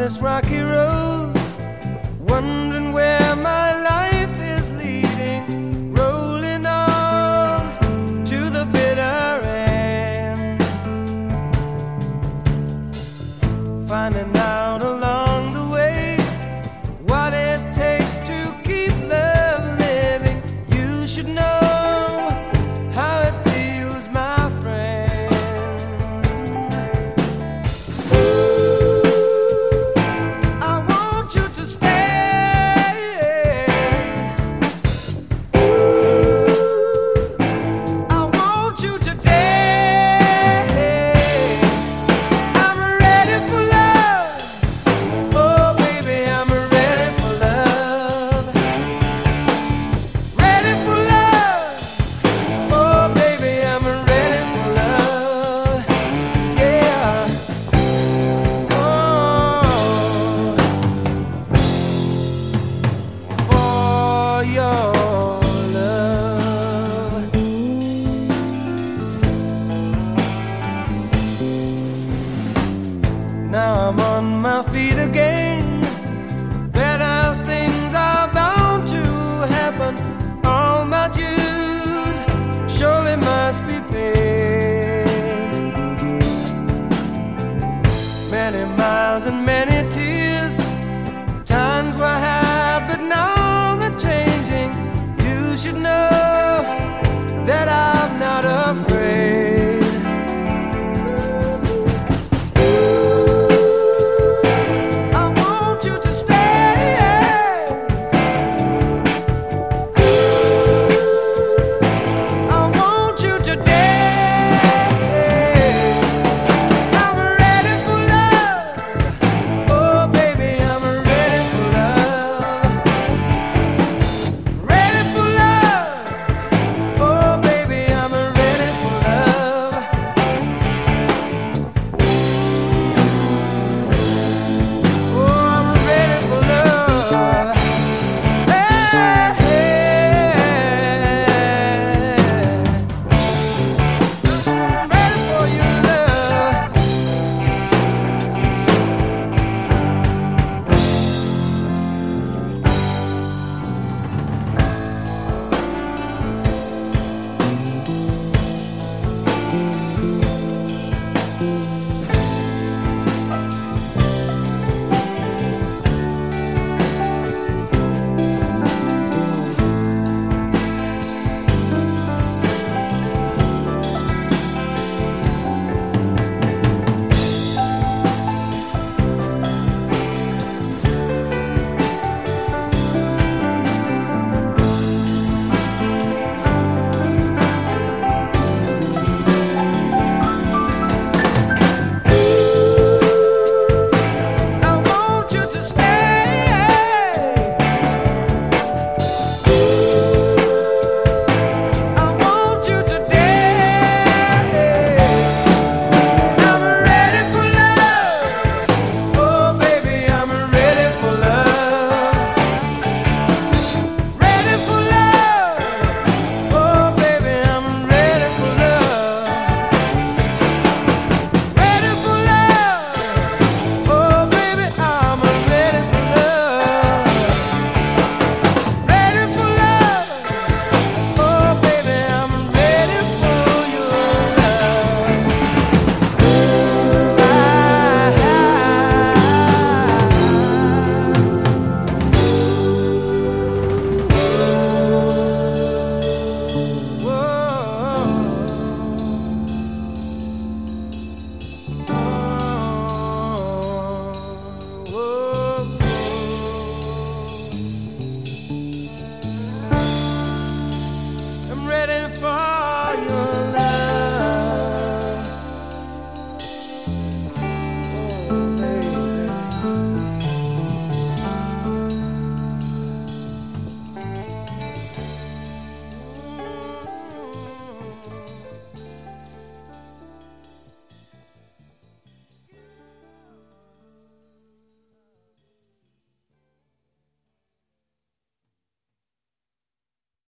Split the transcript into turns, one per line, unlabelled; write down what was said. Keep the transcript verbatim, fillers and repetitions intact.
this rocky road, wondering where my life is leading, rolling on to the bitter end, finding out along the way what it takes to keep love living. You should know how it feels, my friend. I want you to stay. I want you today. I'm ready for love. Oh, baby, I'm ready for love. Ready for love. Oh, baby, I'm ready for love. Yeah. Oh, for your love. Now I'm on my feet again. Better things are bound to happen. All my dues surely must be paid. Many miles and many tears. Times were hard, but now they're changing. You should know that